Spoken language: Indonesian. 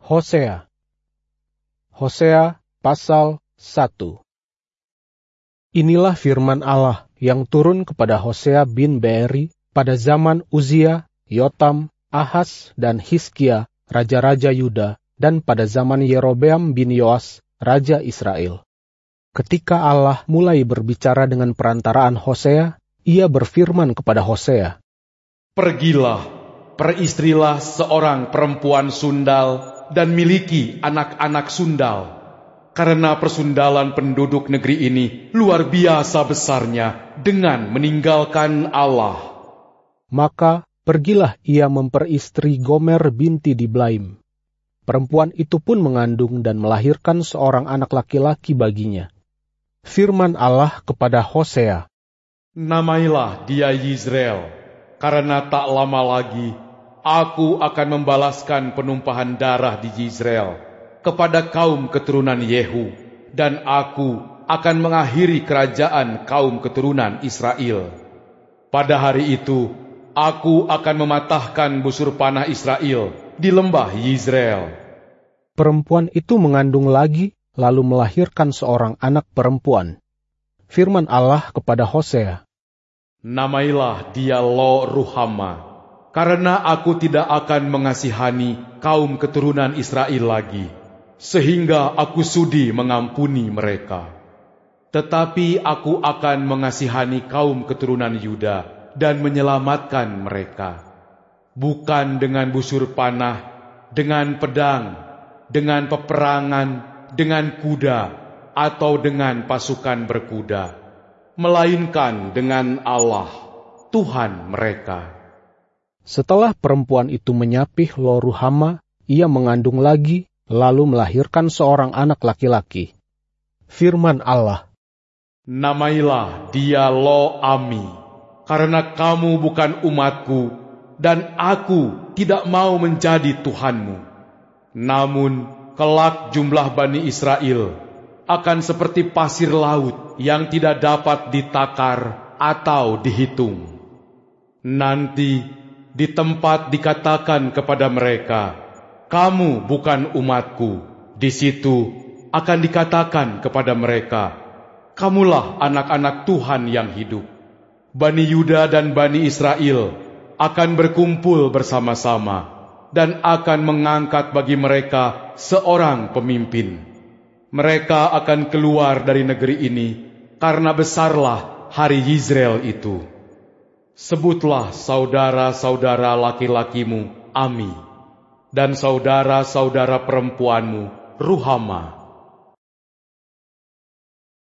Hosea. Hosea pasal 1. Inilah firman Allah yang turun kepada Hosea bin Beeri pada zaman Uzia, Yotam, Ahaz, dan Hizkia, raja-raja Yuda, dan pada zaman Yerobeam bin Yoas, raja Israel. Ketika Allah mulai berbicara dengan perantaraan Hosea, ia berfirman kepada Hosea, "Pergilah, peristrilah seorang perempuan sundal dan miliki anak-anak sundal, karena persundalan penduduk negeri ini luar biasa besarnya dengan meninggalkan Allah." Maka pergilah ia memperistri Gomer binti Diblaim. Perempuan itu pun mengandung dan melahirkan seorang anak laki-laki baginya. Firman Allah kepada Hosea, "Namailah dia Yizreel, karena tak lama lagi Aku akan membalaskan penumpahan darah di Yizreel kepada kaum keturunan Yehu, dan aku akan mengakhiri kerajaan kaum keturunan Israel. Pada hari itu, aku akan mematahkan busur panah Israel di lembah Yizreel." Perempuan itu mengandung lagi, lalu melahirkan seorang anak perempuan. Firman Allah kepada Hosea, "Namailah dia Lo Ruhama, karena aku tidak akan mengasihani kaum keturunan Israel lagi, sehingga aku sudi mengampuni mereka. Tetapi aku akan mengasihani kaum keturunan Yuda dan menyelamatkan mereka, bukan dengan busur panah, dengan pedang, dengan peperangan, dengan kuda, atau dengan pasukan berkuda, melainkan dengan Allah, Tuhan mereka." Setelah perempuan itu menyapih Lo Ruhama, ia mengandung lagi, lalu melahirkan seorang anak laki-laki. Firman Allah, "Namailah dia Lo Ami, karena kamu bukan umatku, dan aku tidak mau menjadi Tuhanmu. Namun kelak jumlah Bani Israel akan seperti pasir laut yang tidak dapat ditakar atau dihitung. Nanti di tempat dikatakan kepada mereka, 'Kamu bukan umatku,' di situ akan dikatakan kepada mereka, 'Kamulah anak-anak Tuhan yang hidup.' Bani Yuda dan Bani Israel akan berkumpul bersama-sama dan akan mengangkat bagi mereka seorang pemimpin. Mereka akan keluar dari negeri ini, karena besarlah hari Yizreel itu. Sebutlah saudara-saudara laki-lakimu Ami, dan saudara-saudara perempuanmu Ruhama,